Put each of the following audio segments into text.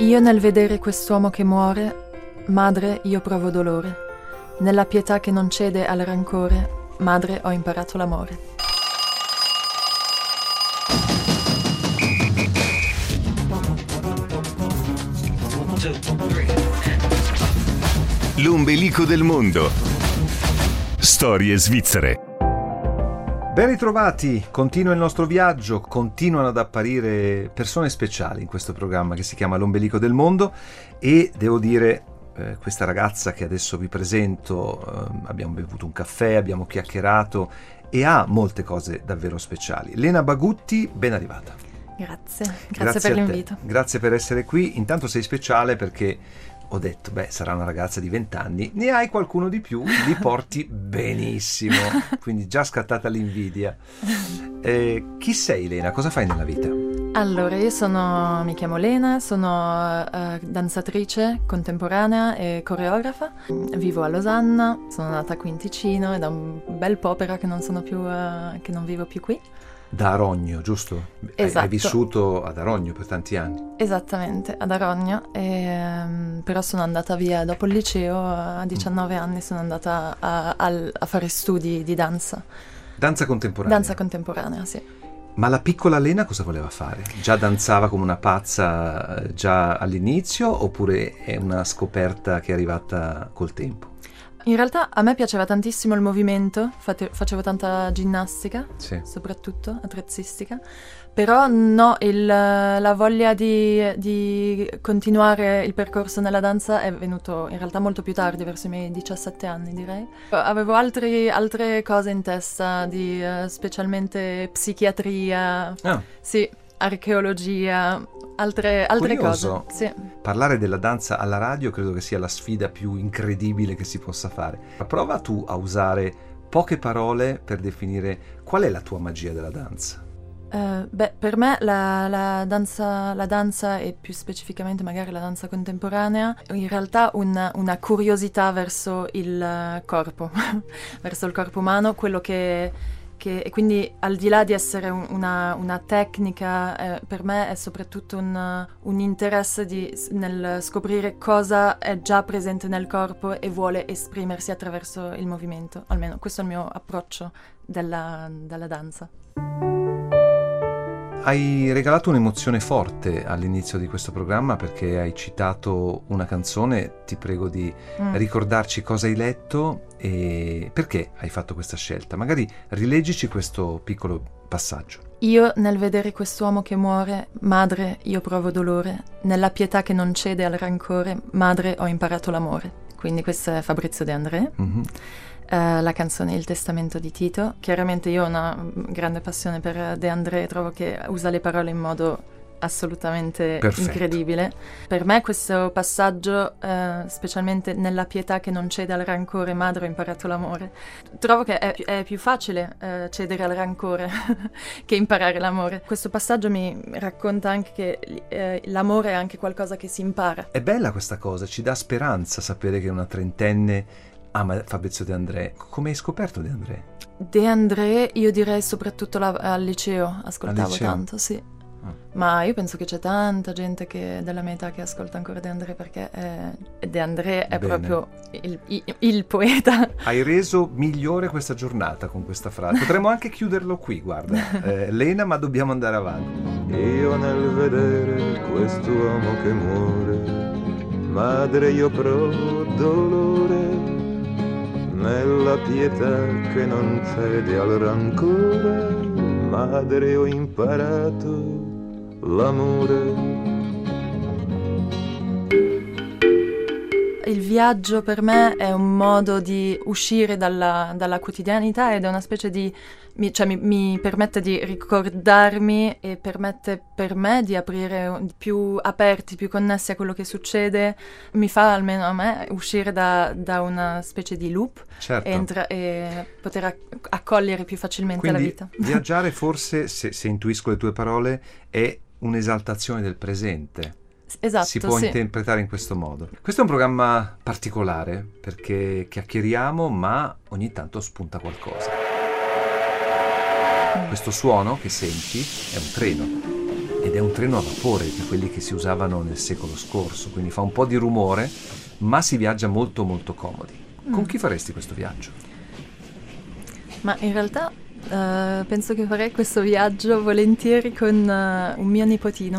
Io nel vedere quest'uomo che muore, madre, io provo dolore. Nella pietà che non cede al rancore, madre, ho imparato l'amore. L'ombelico del mondo. Storie svizzere. Ben ritrovati, continua il nostro viaggio, continuano ad apparire persone speciali in questo programma che si chiama L'ombelico del mondo e devo dire questa ragazza che adesso vi presento, abbiamo bevuto un caffè, abbiamo chiacchierato e ha molte cose davvero speciali. Lena Bagutti, ben arrivata. Grazie per l'invito. Grazie per essere qui, intanto sei speciale perché ho detto, sarà una ragazza di 20 anni, ne hai qualcuno di più, li porti benissimo, quindi già scattata l'invidia. Chi sei Lena? Cosa fai nella vita? Allora, mi chiamo Lena, sono danzatrice contemporanea e coreografa, vivo a Losanna, sono nata qui in Ticino e da un bel po' però che non vivo più qui. Da Arogno, giusto? Esatto. Hai vissuto ad Arogno per tanti anni. Esattamente, ad Arogno, però sono andata via dopo il liceo, a 19 anni sono andata a fare studi di danza. Danza contemporanea? Danza contemporanea, sì. Ma la piccola Lena cosa voleva fare? Già danzava come una pazza già all'inizio oppure è una scoperta che è arrivata col tempo? In realtà a me piaceva tantissimo il movimento, facevo tanta ginnastica, sì, soprattutto attrezzistica, però no, la voglia di continuare il percorso nella danza è venuto in realtà molto più tardi, verso i miei 17 anni direi. Avevo altre cose in testa, specialmente psichiatria, sì, archeologia, altre cose. Sì. Parlare della danza alla radio credo che sia la sfida più incredibile che si possa fare. Prova tu a usare poche parole per definire qual è la tua magia della danza. Per me la danza e più specificamente magari la danza contemporanea in realtà una curiosità verso il corpo, verso il corpo umano, quello che e quindi al di là di essere una tecnica, per me è soprattutto un interesse nel scoprire cosa è già presente nel corpo e vuole esprimersi attraverso il movimento. Almeno questo è il mio approccio della danza. Hai regalato un'emozione forte all'inizio di questo programma perché hai citato una canzone. Ti prego di ricordarci cosa hai letto e perché hai fatto questa scelta. Magari rileggici questo piccolo passaggio. Io nel vedere quest'uomo che muore, madre, io provo dolore. Nella pietà che non cede al rancore, madre, ho imparato l'amore. Quindi questo è Fabrizio De André. Mm-hmm. La canzone Il testamento di Tito. Chiaramente io ho una grande passione per De André, trovo che usa le parole in modo assolutamente perfetto, incredibile. Per me questo passaggio, specialmente nella pietà che non cede al rancore, madre ho imparato l'amore, trovo che è più facile cedere al rancore che imparare l'amore. Questo passaggio mi racconta anche che l'amore è anche qualcosa che si impara. È bella questa cosa, ci dà speranza sapere che una trentenne ama Fabrizio De André. Come hai scoperto De André? De André io direi soprattutto al liceo, ascoltavo tanto, sì. Ma io penso che c'è tanta gente della mia età che ascolta ancora De André perché De André è proprio il poeta. Hai reso migliore questa giornata con questa frase. Potremmo anche chiuderlo qui, guarda. Lena, ma dobbiamo andare avanti. Io nel vedere quest'uomo che muore, madre io provo dolore. Nella pietà che non cede al rancore, madre ho imparato l'amore. Il viaggio per me è un modo di uscire dalla quotidianità ed è una specie mi permette di ricordarmi e permette per me di aprire più aperti, più connessi a quello che succede. Mi fa, almeno a me, uscire da una specie di loop, certo, e poter accogliere più facilmente quindi la vita. Viaggiare forse, se intuisco le tue parole, è un'esaltazione del presente. Esatto, si può interpretare in questo modo. Questo è un programma particolare perché chiacchieriamo ma ogni tanto spunta qualcosa. questo suono che senti è un treno, ed è un treno a vapore, di quelli che si usavano nel secolo scorso, quindi fa un po' di rumore, ma si viaggia molto molto comodi. Con chi faresti questo viaggio? Ma in realtà penso che farei questo viaggio volentieri con un mio nipotino.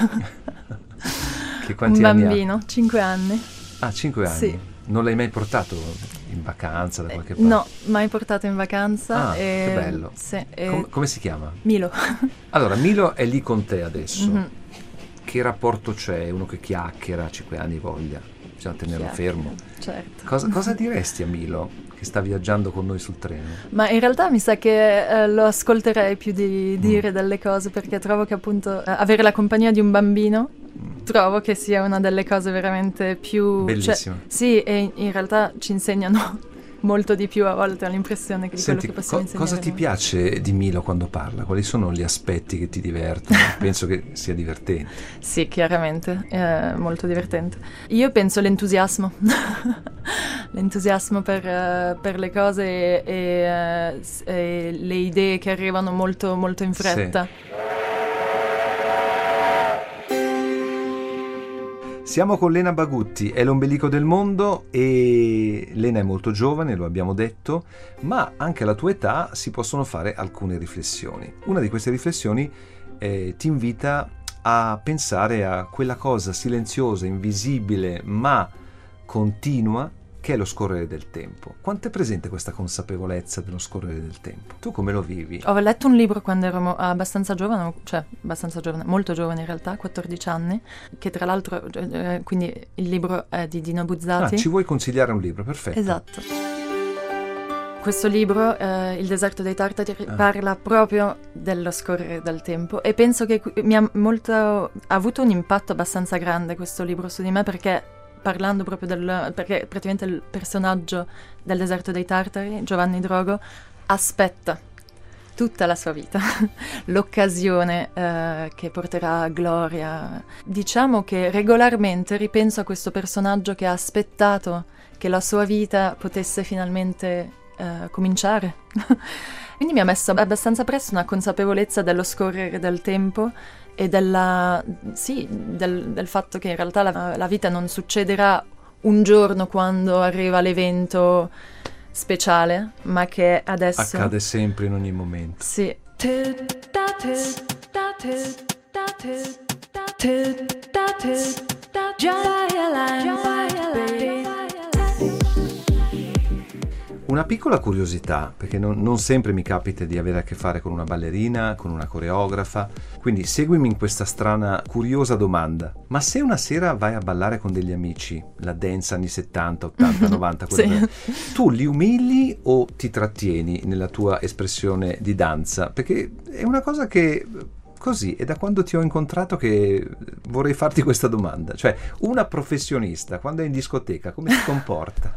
Che quanti un anni ha? bambino, 5 anni. Ah, 5 anni? Sì. Non l'hai mai portato in vacanza da qualche parte? No, mai portato in vacanza. Ah, che bello. Sì, Come si chiama? Milo. Allora, Milo è lì con te adesso. Mhm. Che rapporto c'è? Uno che chiacchiera, 5 anni voglia, bisogna tenerlo fermo. Certo. Cosa diresti a Milo che sta viaggiando con noi sul treno? Ma in realtà mi sa che lo ascolterei più di dire delle cose, perché trovo che appunto avere la compagnia di un bambino trovo che sia una delle cose veramente più... Bellissimo. Sì, e in realtà ci insegnano molto di più a volte, ho l'impressione di Senti, quello che possiamo insegnare cosa ti noi. piace di Milo quando parla? Quali sono gli aspetti che ti divertono? Penso che sia divertente. Sì, chiaramente, è molto divertente. Io penso l'entusiasmo, l'entusiasmo per le cose e le idee che arrivano molto, molto in fretta. Sì. Siamo con Lena Bagutti, è l'ombelico del mondo, e Lena è molto giovane, lo abbiamo detto, ma anche alla tua età si possono fare alcune riflessioni. Una di queste riflessioni ti invita a pensare a quella cosa silenziosa, invisibile, ma continua, che è lo scorrere del tempo. Quanto è presente questa consapevolezza dello scorrere del tempo? Tu come lo vivi? Ho letto un libro quando ero abbastanza giovane, molto giovane in realtà, 14 anni, che tra l'altro, quindi il libro è di Dino Buzzati. Ci vuoi consigliare un libro? Perfetto. Esatto. Questo libro, Il deserto dei tartari, parla proprio dello scorrere del tempo, e penso che ha avuto un impatto abbastanza grande questo libro su di me, perché parlando proprio perché praticamente il personaggio del deserto dei tartari, Giovanni Drogo, aspetta tutta la sua vita l'occasione che porterà a gloria. Diciamo che regolarmente ripenso a questo personaggio che ha aspettato che la sua vita potesse finalmente cominciare. Quindi mi ha messo abbastanza presto una consapevolezza dello scorrere del tempo e del fatto che in realtà la vita non succederà un giorno quando arriva l'evento speciale, ma che adesso accade sempre in ogni momento. Sì. Una piccola curiosità, perché non sempre mi capita di avere a che fare con una ballerina, con una coreografa, quindi seguimi in questa strana, curiosa domanda. Ma se una sera vai a ballare con degli amici, la dance anni 70, 80, 90, Sì. tu li umili o ti trattieni nella tua espressione di danza? Perché è una cosa che... Così, è da quando ti ho incontrato che vorrei farti questa domanda. Cioè, una professionista, quando è in discoteca, come si comporta?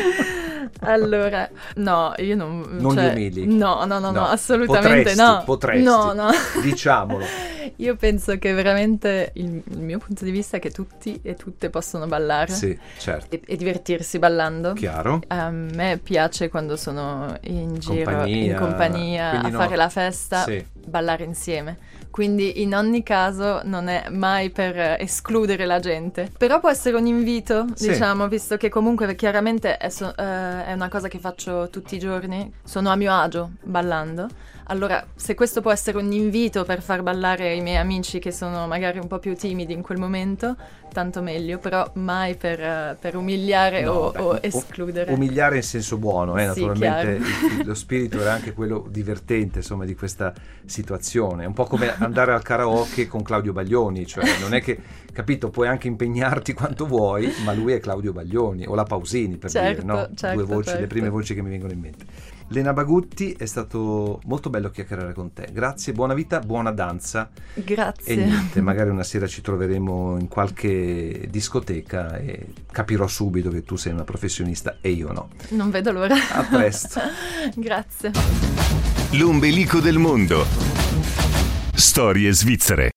Allora, no, io non li umili? No, assolutamente no. Potresti, no. Diciamolo. Io penso che veramente il mio punto di vista è che tutti e tutte possono ballare. Sì, certo. E divertirsi ballando. Chiaro. A me piace quando sono in giro, in Quindi compagnia, a fare la festa, sì, ballare insieme. Quindi in ogni caso non è mai per escludere la gente. Però può essere un invito, sì, diciamo, visto che comunque chiaramente è una cosa che faccio tutti i giorni. Sono a mio agio ballando. Allora, se questo può essere un invito per far ballare i miei amici che sono magari un po' più timidi in quel momento, tanto meglio, però mai per umiliare o escludere. Umiliare in senso buono, Sì, naturalmente lo spirito era anche quello divertente, insomma, di questa situazione. È un po' come andare al karaoke con Claudio Baglioni, cioè non è che, capito, puoi anche impegnarti quanto vuoi, ma lui è Claudio Baglioni, o la Pausini, per dire, no? Certo, Due voci, certo. Le prime voci che mi vengono in mente. Lena Bagutti, è stato molto bello chiacchierare con te. Grazie, buona vita, buona danza. Grazie. E niente, magari una sera ci troveremo in qualche discoteca e capirò subito che tu sei una professionista e io no. Non vedo l'ora. A presto. Grazie. L'ombelico del mondo. Storie svizzere.